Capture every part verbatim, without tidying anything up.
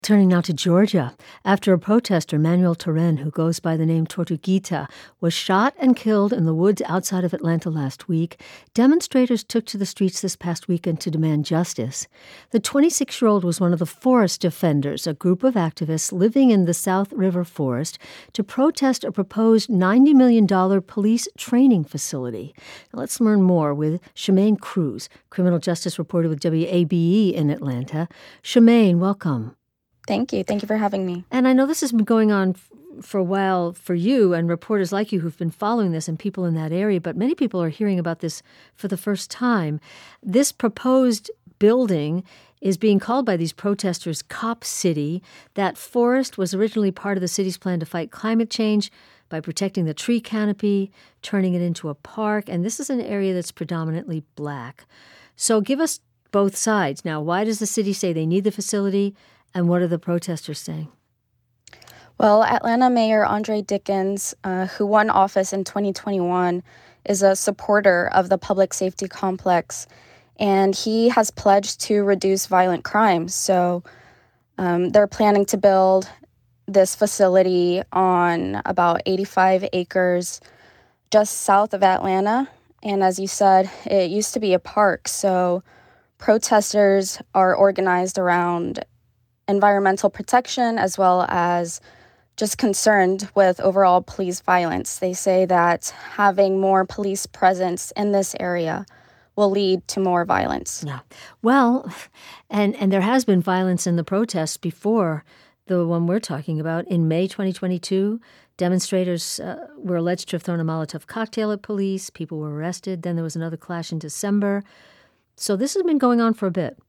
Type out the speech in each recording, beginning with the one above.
Turning now to Georgia, after a protester, Manuel Terren, who goes by the name Tortuguita, was shot and killed in the woods outside of Atlanta last week, demonstrators took to the streets this past weekend to demand justice. The twenty-six-year-old was one of the Forest Defenders, a group of activists living in the South River Forest, to protest a proposed ninety million dollars police training facility. Now let's learn more with Shemaine Cruz, criminal justice reporter with W A B E in Atlanta. Shemaine, welcome. Thank you. Thank you for having me. And I know this has been going on f- for a while for you and reporters like you who've been following this and people in that area, but many people are hearing about this for the first time. This proposed building is being called by these protesters Cop City. That forest was originally part of the city's plan to fight climate change by protecting the tree canopy, turning it into a park, and this is an area that's predominantly black. So give us both sides. Now, why does the city say they need the facility? And what are the protesters saying? Well, Atlanta Mayor Andre Dickens, uh, who won office in twenty twenty-one, is a supporter of the public safety complex, and he has pledged to reduce violent crimes. So um, they're planning to build this facility on about eighty-five acres just south of Atlanta. And as you said, it used to be a park. So protesters are organized around environmental protection as well as just concerned with overall police violence. They say that having more police presence in this area will lead to more violence. Yeah. Well, and, and there has been violence in the protests before the one we're talking about. In May twenty twenty-two, demonstrators uh, were alleged to have thrown a Molotov cocktail at police. People were arrested. Then there was another clash in December. So this has been going on for a bit.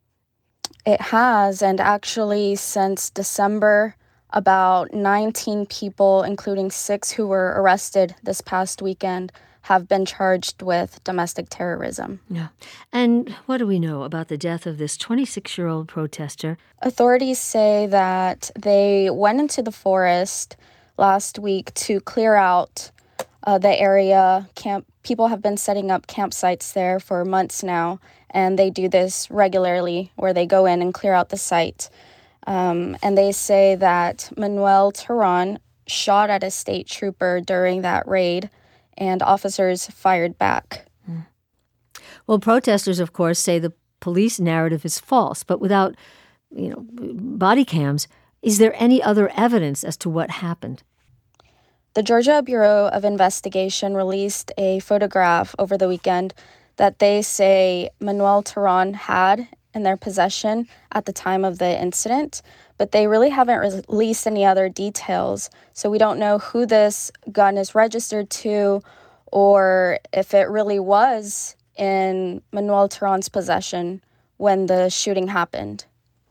It has, and actually since December, about nineteen people, including six who were arrested this past weekend, have been charged with domestic terrorism. Yeah. And what do we know about the death of this twenty-six-year-old protester? Authorities say that they went into the forest last week to clear out uh, the area. Camp people have been setting up campsites there for months now, and they do this regularly where they go in and clear out the site. Um, and they say that Manuel Terren shot at a state trooper during that raid, and officers fired back. Mm. Well, protesters, of course, say the police narrative is false, but without, you know, body cams, is there any other evidence as to what happened? The Georgia Bureau of Investigation released a photograph over the weekend that they say Manuel Terren had in their possession at the time of the incident, but they really haven't re- released any other details. So we don't know who this gun is registered to or if it really was in Manuel Terren's possession when the shooting happened.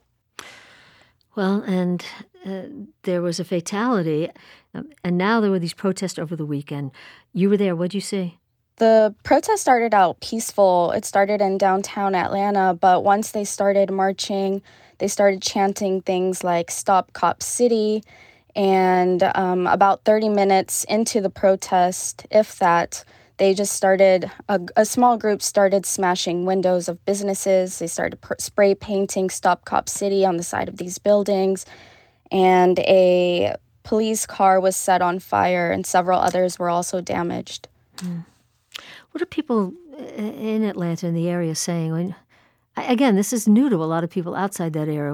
Well, and uh, there was a fatality, um, and now there were these protests over the weekend. You were there. What'd you see? The protest started out peaceful. It started in downtown Atlanta, but once they started marching, they started chanting things like "Stop Cop City," and um, about thirty minutes into the protest, if that, they just started, a, a small group started smashing windows of businesses. They started pr- spray painting "Stop Cop City" on the side of these buildings, and a police car was set on fire, and several others were also damaged. Mm. What are people in Atlanta, in the area, saying? I mean, again, this is new to a lot of people outside that area.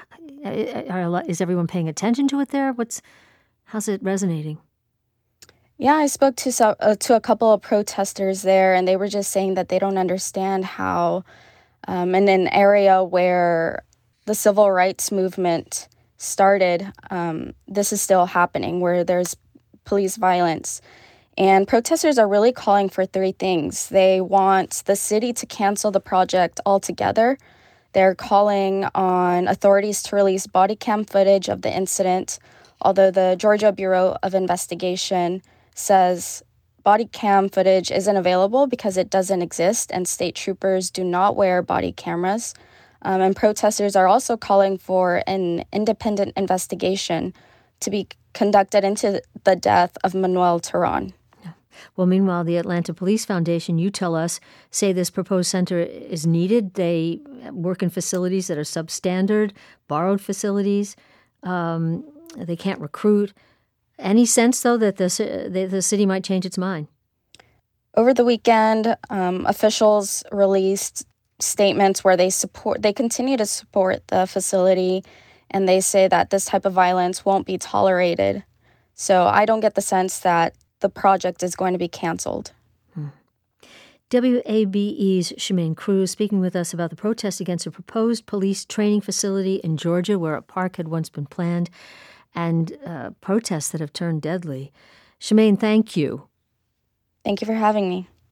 Is everyone paying attention to it there? What's, how's it resonating? Yeah, I spoke to so, uh, to a couple of protesters there, and they were just saying that they don't understand how, um, in an area where the civil rights movement started, um, this is still happening, where there's police violence. And protesters are really calling for three things. They want the city to cancel the project altogether. They're calling on authorities to release body cam footage of the incident, although the Georgia Bureau of Investigation says body cam footage isn't available because it doesn't exist and state troopers do not wear body cameras. Um, and protesters are also calling for an independent investigation to be conducted into the death of Manuel Terren. Well, meanwhile, the Atlanta Police Foundation, you tell us, say this proposed center is needed. They work in facilities that are substandard, borrowed facilities. Um, they can't recruit. Any sense, though, that the, ci- that the city might change its mind? Over the weekend, um, officials released statements where they support, they continue to support the facility, and they say that this type of violence won't be tolerated. So I don't get the sense that the project is going to be canceled. Hmm. W A B E's Shemaine Cruz speaking with us about the protest against a proposed police training facility in Georgia where a park had once been planned, and uh, protests that have turned deadly. Shemaine, thank you. Thank you for having me.